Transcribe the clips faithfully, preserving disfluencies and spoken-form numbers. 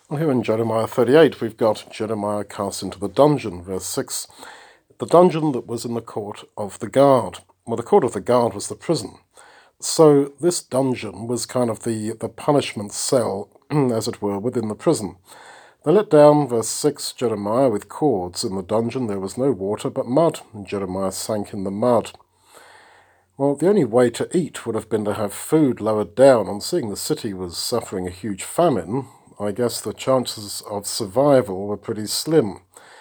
Well, here in Jeremiah thirty-eight, we've got Jeremiah cast into the dungeon, verse six. The dungeon that was in the court of the guard. Well, the court of the guard was the prison. So this dungeon was kind of the, the punishment cell, as it were, within the prison. They let down, verse six, Jeremiah with cords in the dungeon. There was no water but mud, and Jeremiah sank in the mud. Well, the only way to eat would have been to have food lowered down, and seeing the city was suffering a huge famine, I guess the chances of survival were pretty slim.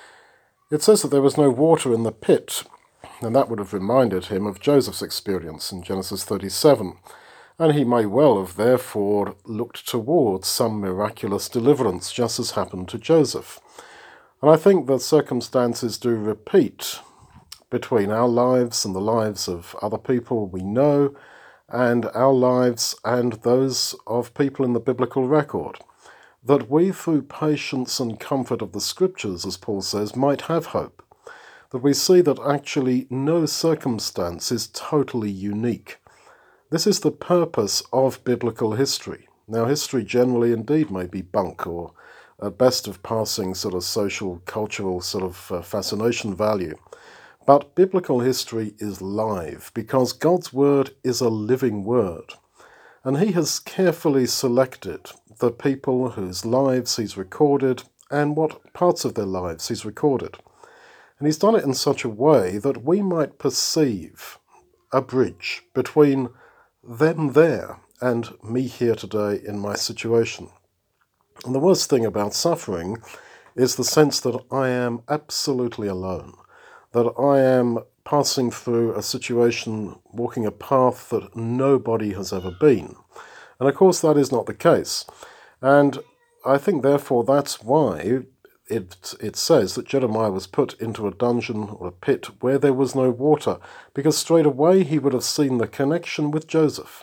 It says that there was no water in the pit, and that would have reminded him of Joseph's experience in Genesis thirty-seven, and he may well have therefore looked towards some miraculous deliverance, just as happened to Joseph. And I think that circumstances do repeat between our lives and the lives of other people we know, and our lives and those of people in the biblical record, that we, through patience and comfort of the Scriptures, as Paul says, might have hope, that we see that actually no circumstance is totally unique. This is the purpose of biblical history. Now, history generally indeed may be bunk, or at best of passing sort of social, cultural sort of uh, fascination value. But biblical history is live, because God's word is a living word. And he has carefully selected the people whose lives he's recorded and what parts of their lives he's recorded. And he's done it in such a way that we might perceive a bridge between them there and me here today in my situation. And the worst thing about suffering is the sense that I am absolutely alone, that I am passing through a situation, walking a path that nobody has ever been. And of course that is not the case. And I think therefore that's why it it says that Jeremiah was put into a dungeon or a pit where there was no water, because straight away he would have seen the connection with Joseph,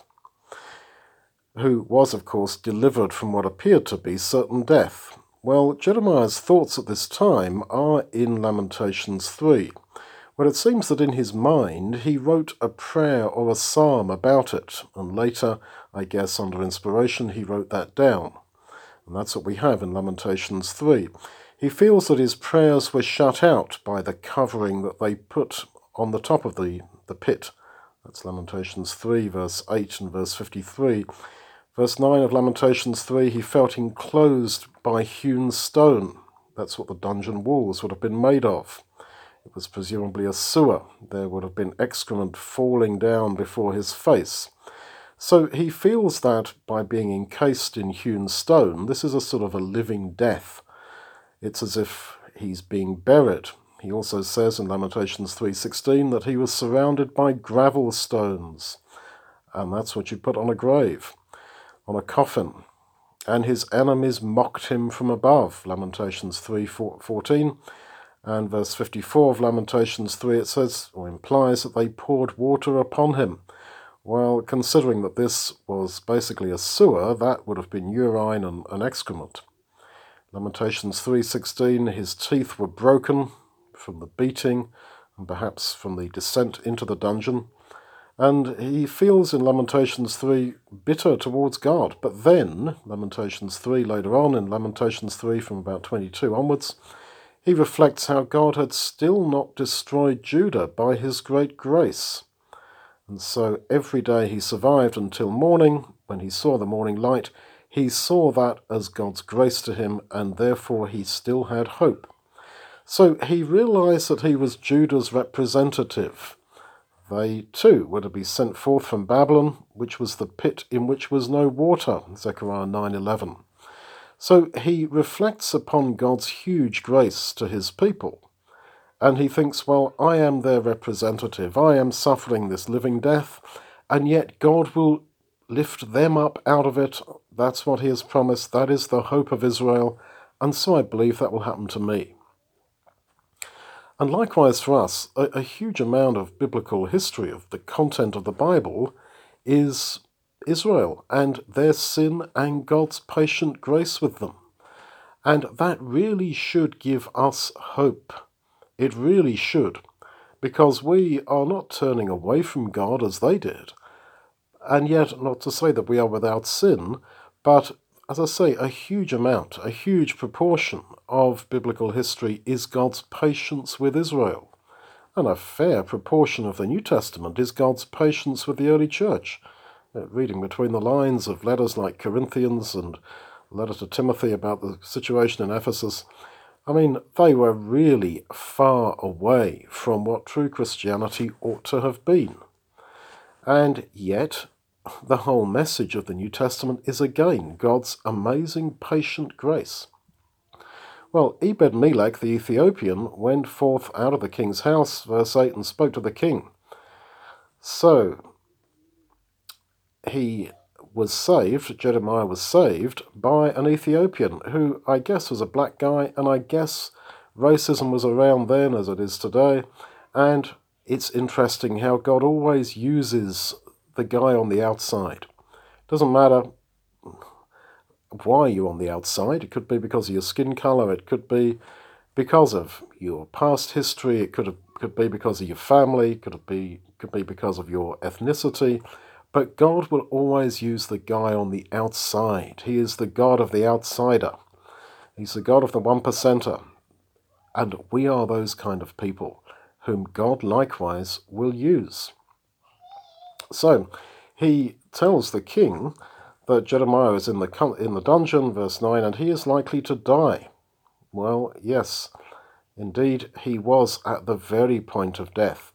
who was of course delivered from what appeared to be certain death. Well, Jeremiah's thoughts at this time are in Lamentations three. Well, it seems that in his mind he wrote a prayer or a psalm about it, and later, I guess under inspiration, he wrote that down. And that's what we have in Lamentations three. He feels that his prayers were shut out by the covering that they put on the top of the, the pit. That's Lamentations three, verse eight and verse fifty-three. Verse nine of Lamentations three, he felt enclosed by hewn stone. That's what the dungeon walls would have been made of. It was presumably a sewer. There would have been excrement falling down before his face. So he feels that by being encased in hewn stone, this is a sort of a living death. It's as if he's being buried. He also says in Lamentations three sixteen that he was surrounded by gravel stones. And that's what you put on a grave, on a coffin. And his enemies mocked him from above, Lamentations three fourteen. And verse fifty-four of Lamentations three, it says, or implies, that they poured water upon him. Well, considering that this was basically a sewer, that would have been urine and, and excrement. Lamentations three sixteen, his teeth were broken from the beating, and perhaps from the descent into the dungeon. And he feels in Lamentations three bitter towards God. But then, Lamentations three later on, in Lamentations three from about twenty-two onwards, he reflects how God had still not destroyed Judah by his great grace. And so every day he survived until morning, when he saw the morning light, he saw that as God's grace to him, and therefore he still had hope. So he realized that he was Judah's representative. They too were to be sent forth from Babylon, which was the pit in which was no water, Zechariah nine eleven. So he reflects upon God's huge grace to his people, and he thinks, well, I am their representative, I am suffering this living death, and yet God will lift them up out of it. That's what he has promised, that is the hope of Israel, and so I believe that will happen to me. And likewise for us, a, a huge amount of biblical history, of the content of the Bible, is Israel and their sin and God's patient grace with them. And that really should give us hope. It really should, because we are not turning away from God as they did. And yet, not to say that we are without sin, but as I say, a huge amount, a huge proportion of biblical history is God's patience with Israel. And a fair proportion of the New Testament is God's patience with the early church. Uh, reading between the lines of letters like Corinthians and letter to Timothy about the situation in Ephesus, I mean, they were really far away from what true Christianity ought to have been. And yet, the whole message of the New Testament is again God's amazing patient grace. Well, Ebed-Melech the Ethiopian went forth out of the king's house, verse eight, and spoke to the king. So, he was saved, Jeremiah was saved, by an Ethiopian, who I guess was a black guy, and I guess racism was around then as it is today, and it's interesting how God always uses the guy on the outside. Doesn't matter why you're on the outside. It could be because of your skin colour, it could be because of your past history, it could have, could be because of your family, it could be could be because of your ethnicity, but God will always use the guy on the outside. He is the God of the outsider. He's the God of the one percenter. And we are those kind of people whom God likewise will use. So he tells the king that Jeremiah is in the in the dungeon, verse nine, and he is likely to die. Well, yes, indeed, he was at the very point of death.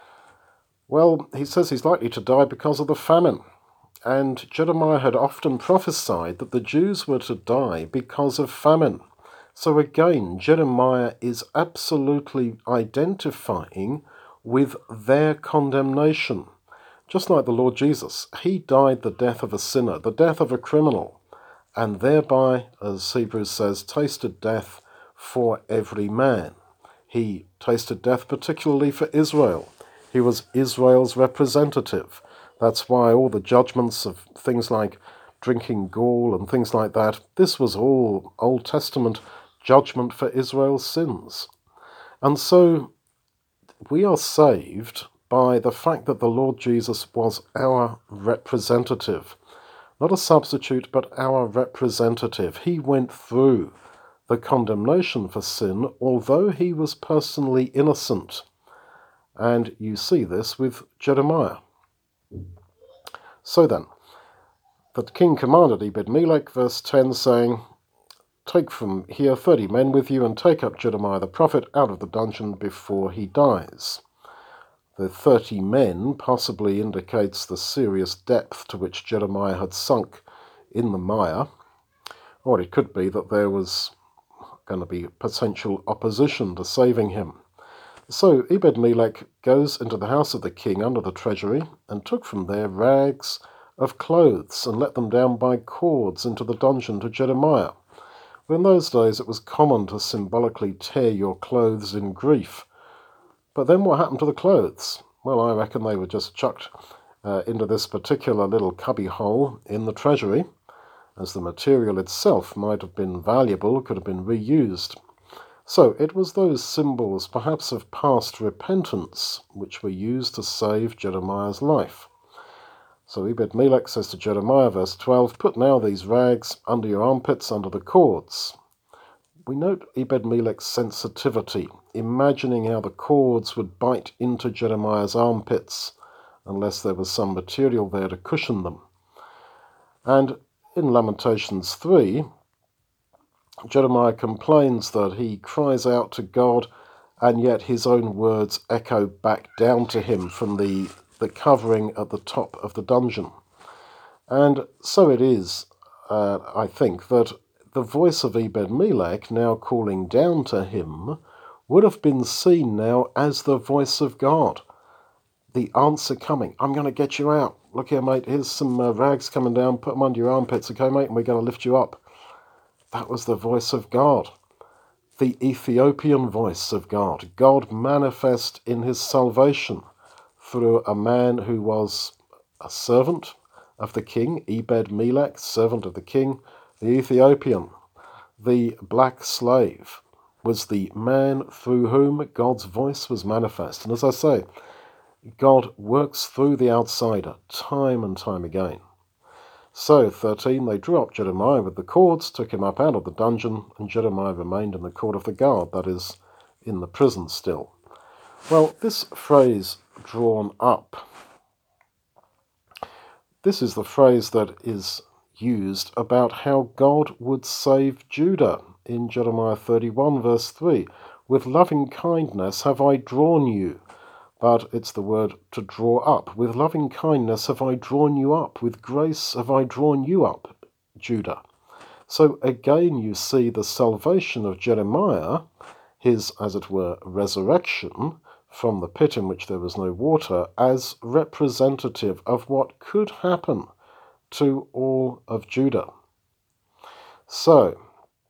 Well, he says he's likely to die because of the famine, and Jeremiah had often prophesied that the Jews were to die because of famine. So again, Jeremiah is absolutely identifying with their condemnation. Just like the Lord Jesus, he died the death of a sinner, the death of a criminal, and thereby, as Hebrews says, tasted death for every man. He tasted death particularly for Israel. He was Israel's representative. That's why all the judgments of things like drinking gall and things like that, this was all Old Testament judgment for Israel's sins. And so we are saved by the fact that the Lord Jesus was our representative. Not a substitute, but our representative. He went through the condemnation for sin, although he was personally innocent. And you see this with Jeremiah. So then, the king commanded Ebed-Melech, verse ten, saying, "Take from here thirty men with you, and take up Jeremiah the prophet out of the dungeon before he dies." The thirty men possibly indicates the serious depth to which Jeremiah had sunk in the mire, or it could be that there was going to be potential opposition to saving him. So Ebed-Melech goes into the house of the king under the treasury, and took from there rags of clothes, and let them down by cords into the dungeon to Jeremiah. But in those days it was common to symbolically tear your clothes in grief. But then what happened to the clothes? Well, I reckon they were just chucked uh, into this particular little cubby hole in the treasury, as the material itself might have been valuable, could have been reused. So it was those symbols, perhaps of past repentance, which were used to save Jeremiah's life. So Ebed-Melech says to Jeremiah, verse twelve, "Put now these rags under your armpits, under the cords." We note Ebed-Melech's sensitivity, imagining how the cords would bite into Jeremiah's armpits, unless there was some material there to cushion them. And in Lamentations three, Jeremiah complains that he cries out to God, and yet his own words echo back down to him from the, the covering at the top of the dungeon. And so it is, uh, I think, that the voice of Ebed-Melech now calling down to him would have been seen now as the voice of God. The answer coming. I'm going to get you out. Look here, mate. Here's some uh, rags coming down. Put them under your armpits, okay, mate? And we're going to lift you up. That was the voice of God. The Ethiopian voice of God. God manifest in his salvation through a man who was a servant of the king, Ebed-Melech, servant of the king. The Ethiopian, the black slave, was the man through whom God's voice was manifest. And as I say, God works through the outsider time and time again. So, thirteen, they drew up Jeremiah with the cords, took him up out of the dungeon, and Jeremiah remained in the court of the guard, that is, in the prison still. Well, this phrase, drawn up, this is the phrase that is used about how God would save Judah in Jeremiah thirty-one, verse three. With loving kindness have I drawn you. But it's the word to draw up. With loving kindness have I drawn you up. With grace have I drawn you up, Judah. So again you see the salvation of Jeremiah, his, as it were, resurrection from the pit in which there was no water, as representative of what could happen to all of Judah. So,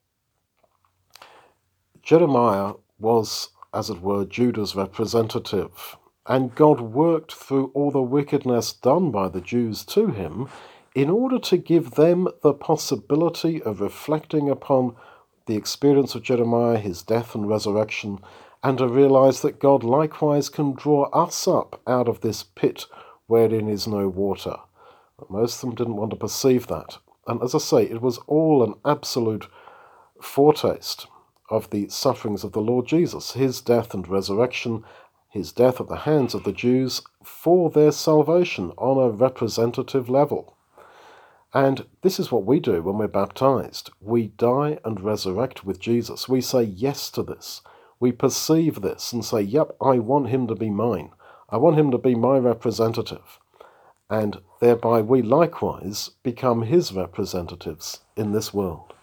Jeremiah was, as it were, Judah's representative, and God worked through all the wickedness done by the Jews to him in order to give them the possibility of reflecting upon the experience of Jeremiah, his death and resurrection, and to realize that God likewise can draw us up out of this pit wherein is no water. But most of them didn't want to perceive that. And as I say, it was all an absolute foretaste of the sufferings of the Lord Jesus, his death and resurrection, his death at the hands of the Jews for their salvation on a representative level. And this is what we do when we're baptized. We die and resurrect with Jesus. We say yes to this. We perceive this and say, yep, I want him to be mine. I want him to be my representative. And thereby we likewise become his representatives in this world.